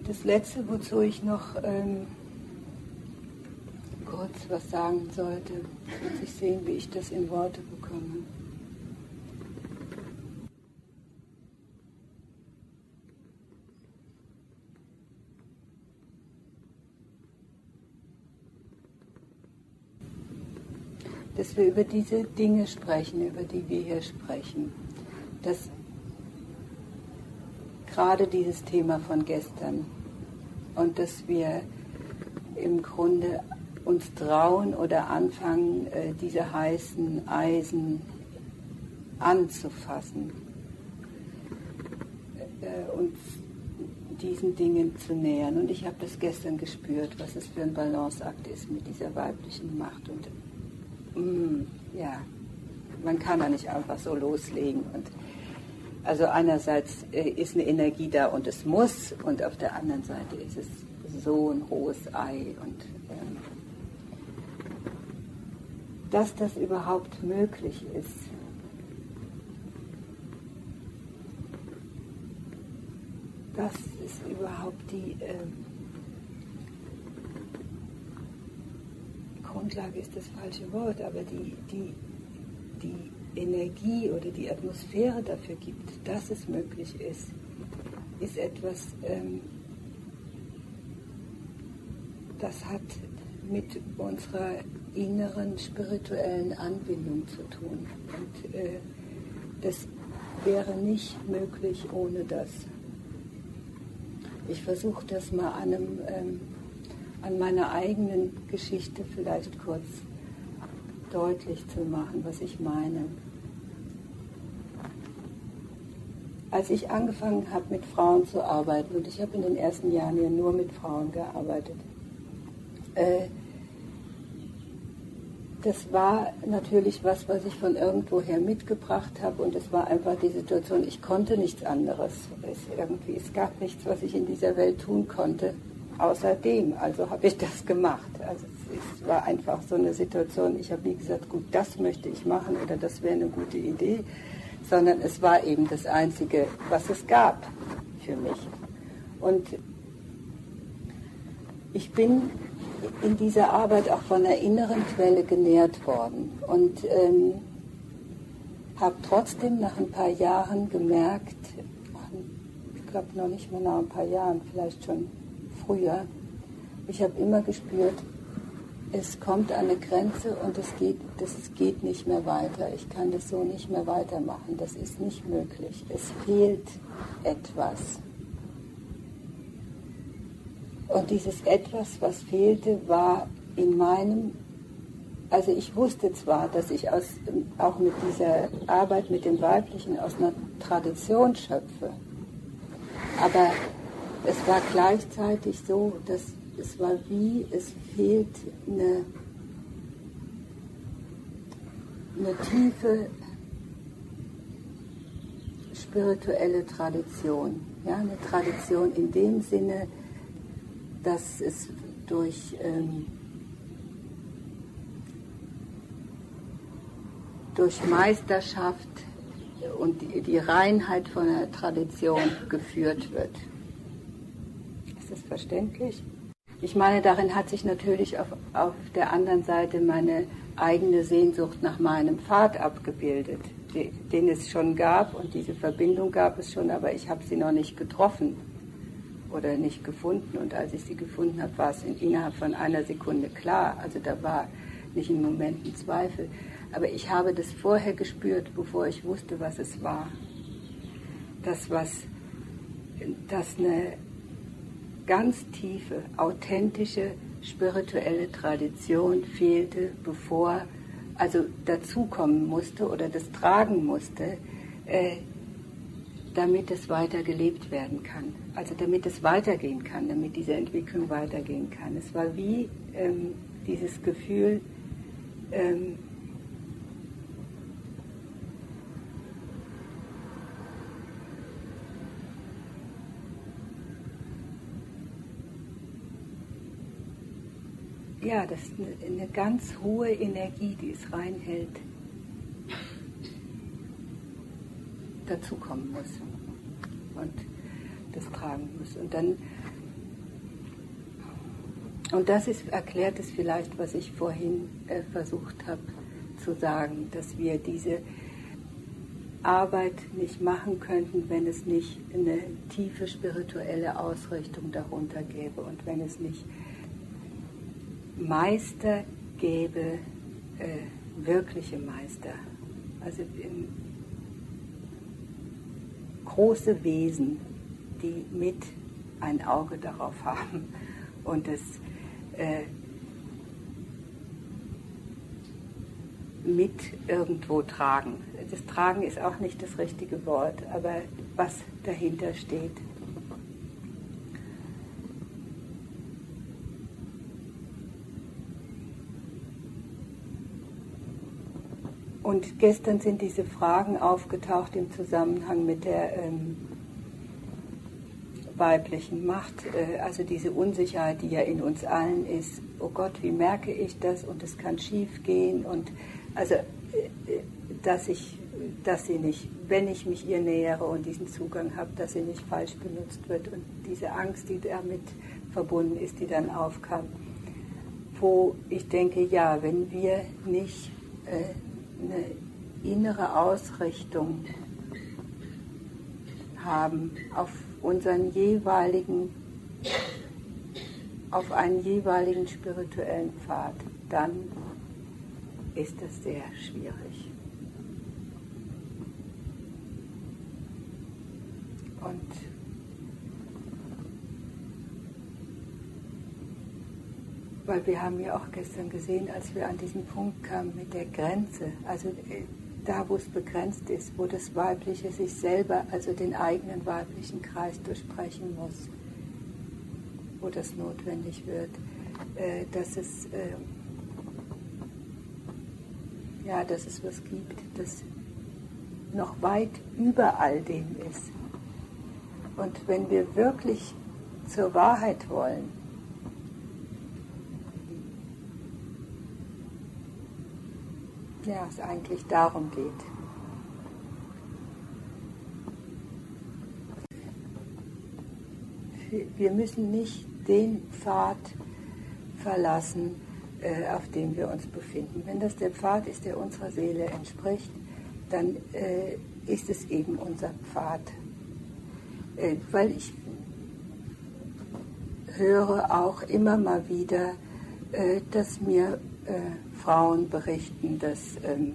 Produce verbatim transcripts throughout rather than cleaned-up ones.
Das Letzte, wozu ich noch ähm, kurz was sagen sollte, muss ich sehen, wie ich das in Worte bekomme. Dass wir über diese Dinge sprechen, über die wir hier sprechen. Dass gerade dieses Thema von gestern und dass wir im Grunde uns trauen oder anfangen, diese heißen Eisen anzufassen, uns diesen Dingen zu nähern. Und ich habe das gestern gespürt, was es für ein Balanceakt ist mit dieser weiblichen Macht. Und mm, ja, man kann da nicht einfach so loslegen. Und also einerseits ist eine Energie da und es muss, und auf der anderen Seite ist es so ein hohes Ei. Und ähm, dass das überhaupt möglich ist, das ist überhaupt die ähm, Grundlage, ist das falsche Wort, aber die, die, die Energie oder die Atmosphäre dafür gibt, dass es möglich ist, ist etwas, ähm, das hat mit unserer inneren spirituellen Anbindung zu tun. Und äh, das wäre nicht möglich ohne das. Ich versuche das mal an, einem, ähm, an meiner eigenen Geschichte vielleicht kurz deutlich zu machen, was ich meine. Als ich angefangen habe, mit Frauen zu arbeiten, und ich habe in den ersten Jahren ja nur mit Frauen gearbeitet, äh, das war natürlich was, was ich von irgendwoher mitgebracht habe, und es war einfach die Situation, ich konnte nichts anderes. Es, irgendwie, es gab nichts, was ich in dieser Welt tun konnte, außer dem. Also habe ich das gemacht. Also es, es war einfach so eine Situation, ich habe nie gesagt, gut, das möchte ich machen oder das wäre eine gute Idee, sondern es war eben das Einzige, was es gab für mich. Und ich bin in dieser Arbeit auch von einer inneren Quelle genährt worden und ähm, habe trotzdem nach ein paar Jahren gemerkt, ich glaube noch nicht mal nach ein paar Jahren, vielleicht schon früher, ich habe immer gespürt, es kommt an eine Grenze und es geht, das, es geht nicht mehr weiter. Ich kann das so nicht mehr weitermachen, das ist nicht möglich. Es fehlt etwas. Und dieses Etwas, was fehlte, war in meinem, also ich wusste zwar, dass ich aus, auch mit dieser Arbeit mit dem Weiblichen aus einer Tradition schöpfe, aber es war gleichzeitig so, dass es war wie, es fehlt eine, eine tiefe spirituelle Tradition. Ja, eine Tradition in dem Sinne, dass es durch, ähm, durch Meisterschaft und die, die Reinheit von einer Tradition geführt wird. Ist das verständlich? Ich meine, darin hat sich natürlich auf, auf der anderen Seite meine eigene Sehnsucht nach meinem Pfad abgebildet, die, den es schon gab, und diese Verbindung gab es schon, aber ich habe sie noch nicht getroffen oder nicht gefunden. Und als ich sie gefunden habe, war es in, innerhalb von einer Sekunde klar. Also da war nicht im Moment ein Zweifel. Aber ich habe das vorher gespürt, bevor ich wusste, was es war. Das, was, das eine ganz tiefe, authentische, spirituelle Tradition fehlte, bevor, also dazukommen musste oder das tragen musste, äh, damit es weiter gelebt werden kann. Also damit es weitergehen kann, damit diese Entwicklung weitergehen kann. Es war wie ähm, dieses Gefühl, ähm, ja, das ist eine, eine ganz hohe Energie, die es reinhält, dazukommen muss und das tragen muss. Und dann Und das ist, erklärt es vielleicht, was ich vorhin äh, versucht habe zu sagen, dass wir diese Arbeit nicht machen könnten, wenn es nicht eine tiefe spirituelle Ausrichtung darunter gäbe und wenn es nicht Meister gäbe, äh, wirkliche Meister, also in, große Wesen, die mit ein Auge darauf haben und es äh, mit irgendwo tragen. Das Tragen ist auch nicht das richtige Wort, aber was dahinter steht. Und gestern sind diese Fragen aufgetaucht im Zusammenhang mit der ähm, weiblichen Macht, äh, also diese Unsicherheit, die ja in uns allen ist. Oh Gott, wie merke ich das? Und es kann schief gehen. Und also, dass ich, dass sie nicht, wenn ich mich ihr nähere und diesen Zugang habe, dass sie nicht falsch benutzt wird. Und diese Angst, die damit verbunden ist, die dann aufkam, wo ich denke, ja, wenn wir nicht äh, eine innere Ausrichtung haben auf unseren jeweiligen, auf einen jeweiligen spirituellen Pfad, dann ist das sehr schwierig. Und weil wir haben ja auch gestern gesehen, als wir an diesen Punkt kamen mit der Grenze, also da, wo es begrenzt ist, wo das Weibliche sich selber, also den eigenen weiblichen Kreis durchbrechen muss, wo das notwendig wird, äh, dass es äh, ja, dass es was gibt, das noch weit über all dem ist. Und wenn wir wirklich zur Wahrheit wollen, ja, es eigentlich darum geht. Wir müssen nicht den Pfad verlassen, äh, auf dem wir uns befinden. Wenn das der Pfad ist, der unserer Seele entspricht, dann äh, ist es eben unser Pfad. Äh, weil ich höre auch immer mal wieder, äh, dass mir äh, Frauen berichten, dass ähm,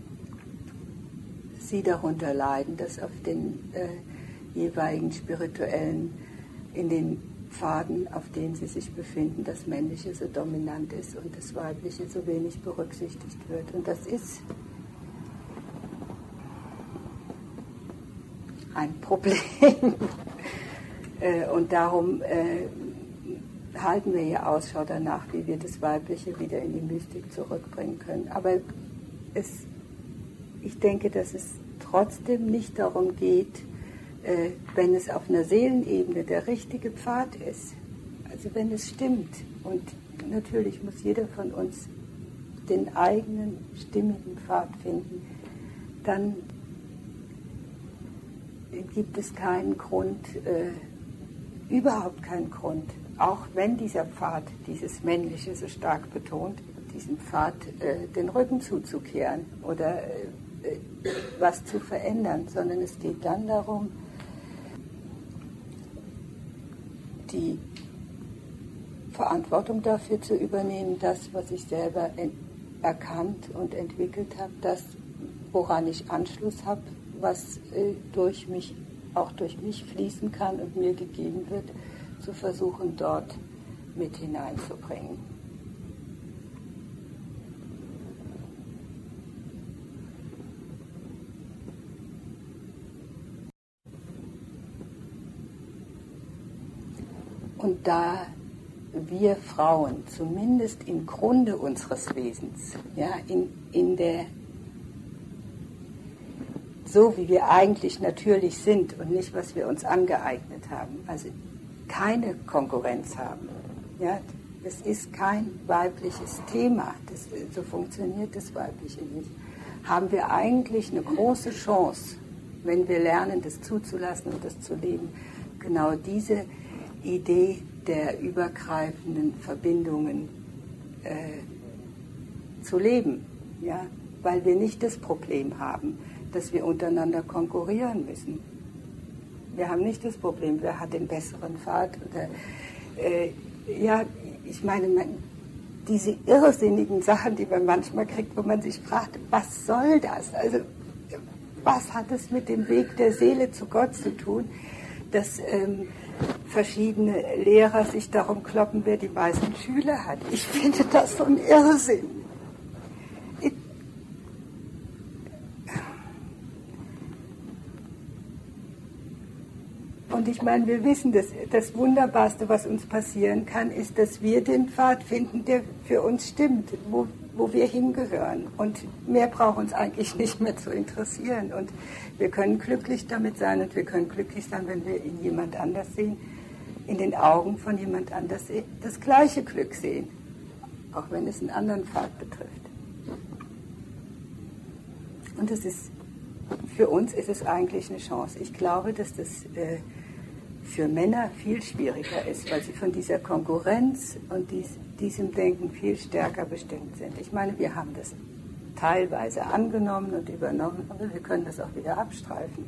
sie darunter leiden, dass auf den äh, jeweiligen spirituellen, in den Pfaden, auf denen sie sich befinden, das Männliche so dominant ist und das Weibliche so wenig berücksichtigt wird. Und das ist ein Problem. Und darum äh, halten wir ja Ausschau danach, wie wir das Weibliche wieder in die Mystik zurückbringen können. Aber es, ich denke, dass es trotzdem nicht darum geht, äh, wenn es auf einer Seelenebene der richtige Pfad ist, also wenn es stimmt, und natürlich muss jeder von uns den eigenen stimmigen Pfad finden, dann gibt es keinen Grund, äh, überhaupt keinen Grund, auch wenn dieser Pfad, dieses Männliche so stark betont, diesem Pfad äh, den Rücken zuzukehren oder äh, was zu verändern, sondern es geht dann darum, die Verantwortung dafür zu übernehmen, das, was ich selber erkannt und entwickelt habe, das, woran ich Anschluss habe, was äh, durch mich, auch durch mich fließen kann und mir gegeben wird, zu versuchen, dort mit hineinzubringen. Und da wir Frauen zumindest im Grunde unseres Wesens, ja, in, in der, so wie wir eigentlich natürlich sind und nicht, was wir uns angeeignet haben, also keine Konkurrenz haben, ja, das ist kein weibliches Thema, das, so funktioniert das Weibliche nicht, haben wir eigentlich eine große Chance, wenn wir lernen, das zuzulassen und das zu leben, genau diese Idee der übergreifenden Verbindungen äh, zu leben, ja? Weil wir nicht das Problem haben, dass wir untereinander konkurrieren müssen. Wir haben nicht das Problem, wer hat den besseren Pfad. Oder, äh, ja, ich meine, man, diese irrsinnigen Sachen, die man manchmal kriegt, wo man sich fragt, was soll das? Also, was hat es mit dem Weg der Seele zu Gott zu tun, dass ähm, verschiedene Lehrer sich darum kloppen, wer die meisten Schüler hat? Ich finde das so ein Irrsinn. Ich, Und ich meine, wir wissen, dass das Wunderbarste, was uns passieren kann, ist, dass wir den Pfad finden, der für uns stimmt, wo, wo wir hingehören. Und mehr braucht uns eigentlich nicht mehr zu interessieren. Und wir können glücklich damit sein und wir können glücklich sein, wenn wir in jemand anders sehen, in den Augen von jemand anders das gleiche Glück sehen, auch wenn es einen anderen Pfad betrifft. Und es ist, für uns ist es eigentlich eine Chance. Ich glaube, dass das äh, für Männer viel schwieriger ist, weil sie von dieser Konkurrenz und dies, diesem Denken viel stärker bestimmt sind. Ich meine, wir haben das teilweise angenommen und übernommen, aber wir können das auch wieder abstreifen.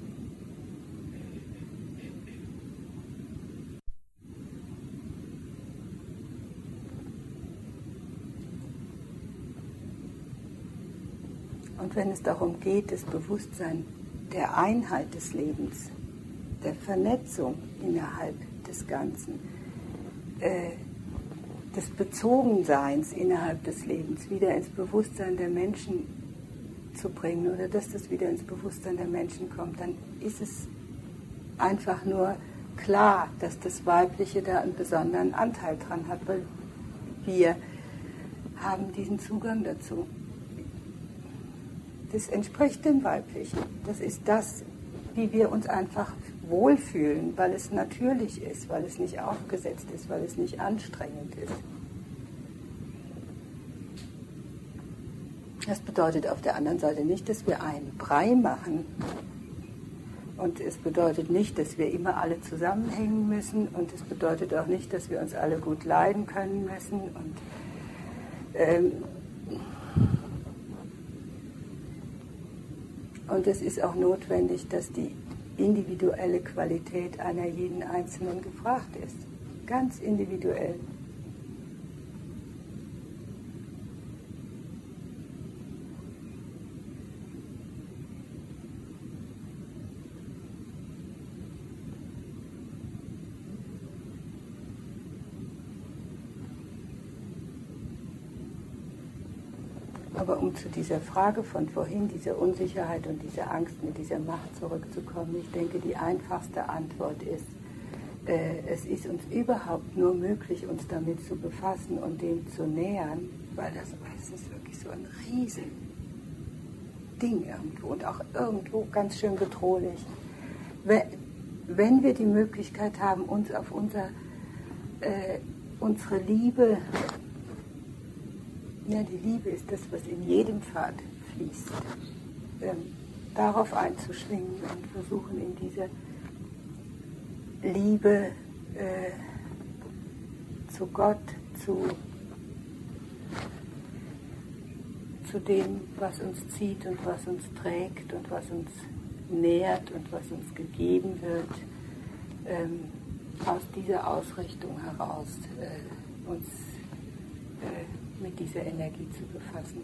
Und wenn es darum geht, das Bewusstsein der Einheit des Lebens, der Vernetzung innerhalb des Ganzen, äh, des Bezogenseins innerhalb des Lebens wieder ins Bewusstsein der Menschen zu bringen oder dass das wieder ins Bewusstsein der Menschen kommt, dann ist es einfach nur klar, dass das Weibliche da einen besonderen Anteil dran hat, weil wir haben diesen Zugang dazu. Das entspricht dem Weiblichen. Das ist das, wie wir uns einfach wohlfühlen, weil es natürlich ist, weil es nicht aufgesetzt ist, weil es nicht anstrengend ist. Das bedeutet auf der anderen Seite nicht, dass wir einen Brei machen. Und es bedeutet nicht, dass wir immer alle zusammenhängen müssen. Und es bedeutet auch nicht, dass wir uns alle gut leiden können müssen. Und ähm, Und es ist auch notwendig, dass die individuelle Qualität einer jeden Einzelnen gefragt ist. Ganz individuell. Aber um zu dieser Frage von vorhin, dieser Unsicherheit und dieser Angst mit dieser Macht zurückzukommen, ich denke, die einfachste Antwort ist, äh, es ist uns überhaupt nur möglich, uns damit zu befassen und dem zu nähern, weil das, das ist wirklich so ein riesen Ding irgendwo und auch irgendwo ganz schön bedrohlich. Wenn wir die Möglichkeit haben, uns auf unser, äh, unsere Liebe, ja, die Liebe ist das, was in jedem Pfad fließt, ähm, darauf einzuschwingen und versuchen, in dieser Liebe äh, zu Gott, zu, zu dem, was uns zieht und was uns trägt und was uns nährt und was uns gegeben wird, ähm, aus dieser Ausrichtung heraus äh, uns äh, mit dieser Energie zu befassen.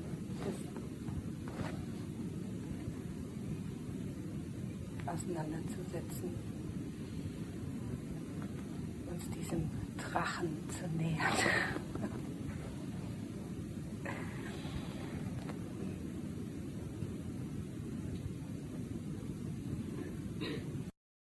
Das auseinanderzusetzen, uns diesem Drachen zu nähern.